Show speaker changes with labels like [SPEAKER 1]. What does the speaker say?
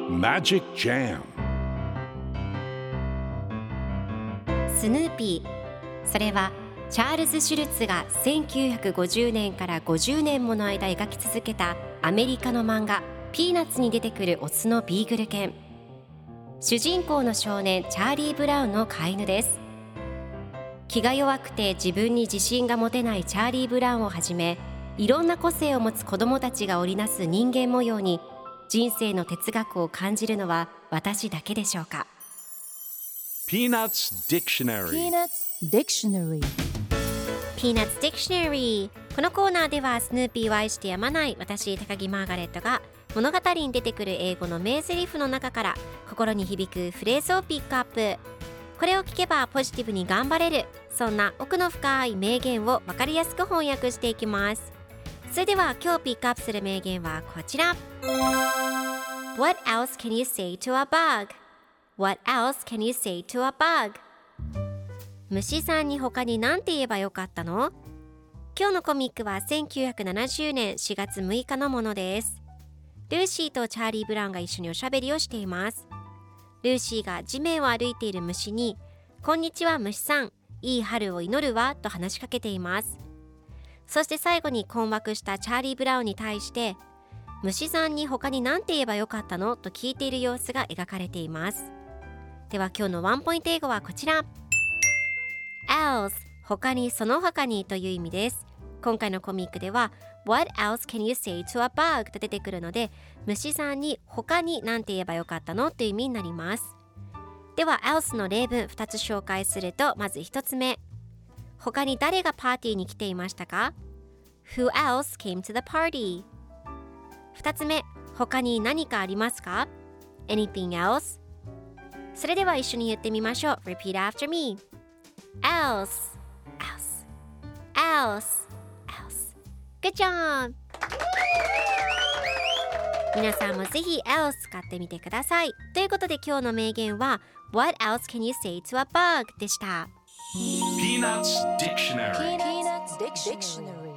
[SPEAKER 1] Magic Jam
[SPEAKER 2] スヌーピー、それはチャールズ・シュルツが1950年から50年もの間描き続けたアメリカの漫画ピーナッツに出てくるオスのビーグル犬。主人公の少年チャーリー・ブラウンの飼い犬です。気が弱くて自分に自信が持てないチャーリー・ブラウンをはじめ、いろんな個性を持つ子どもたちが織りなす人間模様に人生の哲学を感じるのは私だけでしょうか。
[SPEAKER 1] Peanuts Dictionary
[SPEAKER 3] Peanuts Dictionary
[SPEAKER 2] Peanuts Dictionary。 このコーナーではスヌーピーを愛してやまない私高木マーガレットが物語に出てくる英語の名台詞の中から心に響くフレーズをピックアップ。これを聞けばポジティブに頑張れる、そんな奥の深い名言を分かりやすく翻訳していきます。それでは今日ピックアップする名言はこちら。 What else can you say to a bug? What else can you say to a bug? 虫さんに他に何て言えばよかったの？今日のコミックは1970年4月6日のものです。ルーシーとチャーリー・ブラウンが一緒におしゃべりをしています。ルーシーが地面を歩いている虫に、こんにちは虫さん、いい春を祈るわと話しかけています。そして最後に困惑したチャーリー・ブラウンに対して、虫さんに他に何て言えばよかったのと聞いている様子が描かれています。では今日のワンポイント英語はこちら。 else、 他にその他にという意味です。今回のコミックでは What else can you say to a bug と出てくるので、虫さんに他に何て言えばよかったのという意味になります。では else の例文2つ紹介すると、まず1つ目、他に誰がパーティーに来ていましたか？ Who else came to the party? 2つ目、他に何かありますか？ Anything else? それでは一緒に言ってみましょう。 Repeat after me. Else, else, else, else. Good job! 皆さんもぜひ else 使ってみてください。ということで今日の名言は What else can you say to a bug? でした。
[SPEAKER 1] Peanuts Dictionary
[SPEAKER 3] Peanuts Dictionary